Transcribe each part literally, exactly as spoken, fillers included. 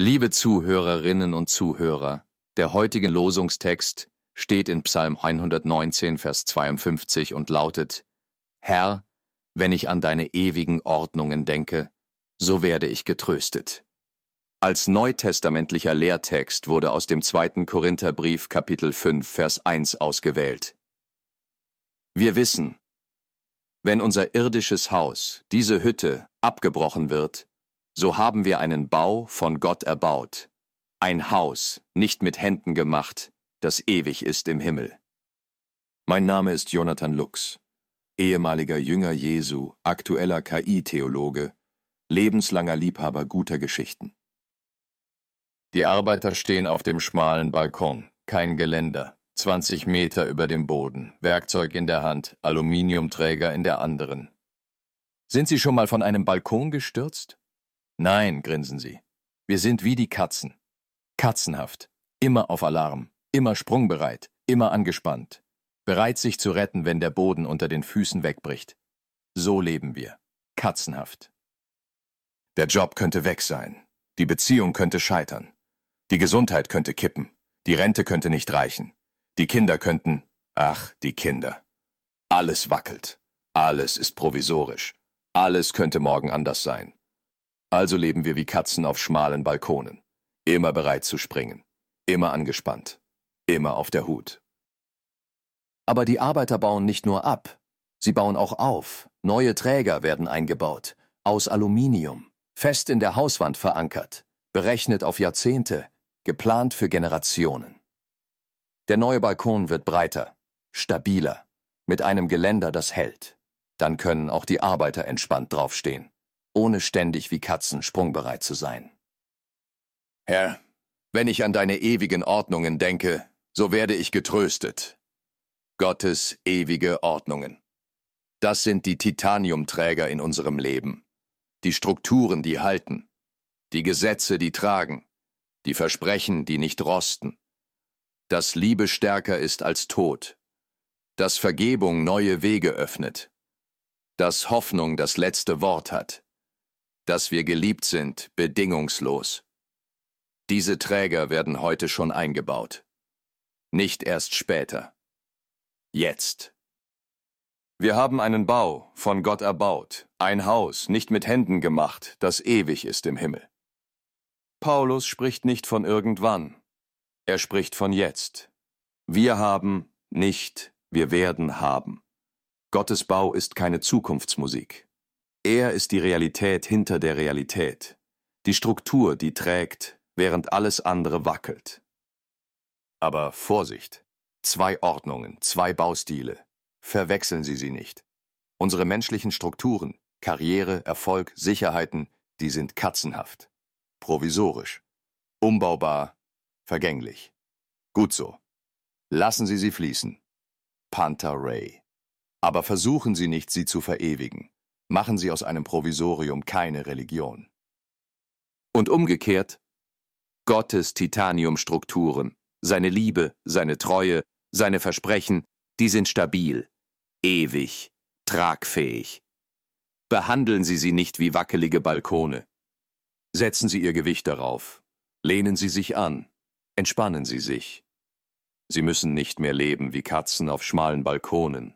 Liebe Zuhörerinnen und Zuhörer, der heutige Losungstext steht in Psalm hundertneunzehn, Vers zweiundfünfzig und lautet: Herr, wenn ich an deine ewigen Ordnungen denke, so werde ich getröstet. Als neutestamentlicher Lehrtext wurde aus dem zweiten Korintherbrief Kapitel fünf, Vers eins ausgewählt. Wir wissen, wenn unser irdisches Haus, diese Hütte, abgebrochen wird, so haben wir einen Bau von Gott erbaut, ein Haus, nicht mit Händen gemacht, das ewig ist im Himmel. Mein Name ist Jonathan Lux, ehemaliger Jünger Jesu, aktueller K I-Theologe, lebenslanger Liebhaber guter Geschichten. Die Arbeiter stehen auf dem schmalen Balkon, kein Geländer, zwanzig Meter über dem Boden, Werkzeug in der Hand, Aluminiumträger in der anderen. Sind Sie schon mal von einem Balkon gestürzt? Nein, grinsen sie. Wir sind wie die Katzen. Katzenhaft, immer auf Alarm, immer sprungbereit, immer angespannt, bereit sich zu retten, wenn der Boden unter den Füßen wegbricht. So leben wir, katzenhaft. Der Job könnte weg sein, die Beziehung könnte scheitern, die Gesundheit könnte kippen, die Rente könnte nicht reichen, die Kinder könnten, ach, die Kinder. Alles wackelt, alles ist provisorisch, alles könnte morgen anders sein. Also leben wir wie Katzen auf schmalen Balkonen, immer bereit zu springen, immer angespannt, immer auf der Hut. Aber die Arbeiter bauen nicht nur ab, sie bauen auch auf. Neue Träger werden eingebaut, aus Aluminium, fest in der Hauswand verankert, berechnet auf Jahrzehnte, geplant für Generationen. Der neue Balkon wird breiter, stabiler, mit einem Geländer, das hält. Dann können auch die Arbeiter entspannt draufstehen, ohne ständig wie Katzen sprungbereit zu sein. Herr, wenn ich an deine ewigen Ordnungen denke, so werde ich getröstet. Gottes ewige Ordnungen. Das sind die Titaniumträger in unserem Leben, die Strukturen, die halten, die Gesetze, die tragen, die Versprechen, die nicht rosten, dass Liebe stärker ist als Tod, dass Vergebung neue Wege öffnet, dass Hoffnung das letzte Wort hat, dass wir geliebt sind, bedingungslos. Diese Träger werden heute schon eingebaut. Nicht erst später. Jetzt. Wir haben einen Bau, von Gott erbaut, ein Haus, nicht mit Händen gemacht, das ewig ist im Himmel. Paulus spricht nicht von irgendwann. Er spricht von jetzt. Wir haben, nicht, wir werden haben. Gottes Bau ist keine Zukunftsmusik. Er ist die Realität hinter der Realität, die Struktur, die trägt, während alles andere wackelt. Aber Vorsicht, zwei Ordnungen, zwei Baustile, verwechseln Sie sie nicht. Unsere menschlichen Strukturen, Karriere, Erfolg, Sicherheiten, die sind katzenhaft, provisorisch, umbaubar, vergänglich. Gut so. Lassen Sie sie fließen. Panta Rhei. Aber versuchen Sie nicht, sie zu verewigen. Machen Sie aus einem Provisorium keine Religion. Und umgekehrt, Gottes Titaniumstrukturen, seine Liebe, seine Treue, seine Versprechen, die sind stabil, ewig, tragfähig. Behandeln Sie sie nicht wie wackelige Balkone. Setzen Sie Ihr Gewicht darauf, lehnen Sie sich an, entspannen Sie sich. Sie müssen nicht mehr leben wie Katzen auf schmalen Balkonen.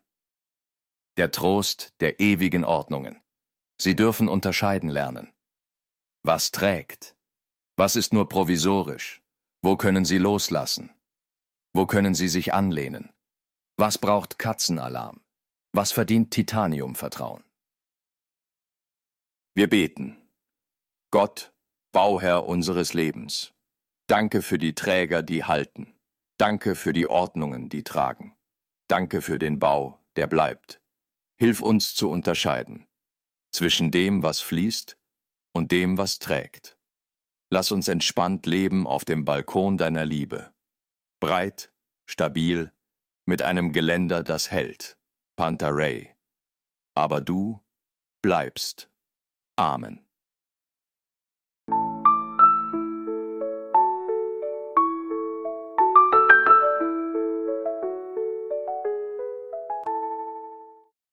Der Trost der ewigen Ordnungen. Sie dürfen unterscheiden lernen. Was trägt? Was ist nur provisorisch? Wo können Sie loslassen? Wo können Sie sich anlehnen? Was braucht Katzenalarm? Was verdient Titaniumvertrauen? Wir beten. Gott, Bauherr unseres Lebens, danke für die Träger, die halten. Danke für die Ordnungen, die tragen. Danke für den Bau, der bleibt. Hilf uns zu unterscheiden zwischen dem, was fließt, und dem, was trägt. Lass uns entspannt leben auf dem Balkon deiner Liebe. Breit, stabil, mit einem Geländer, das hält. Panta Rhei. Aber du bleibst. Amen.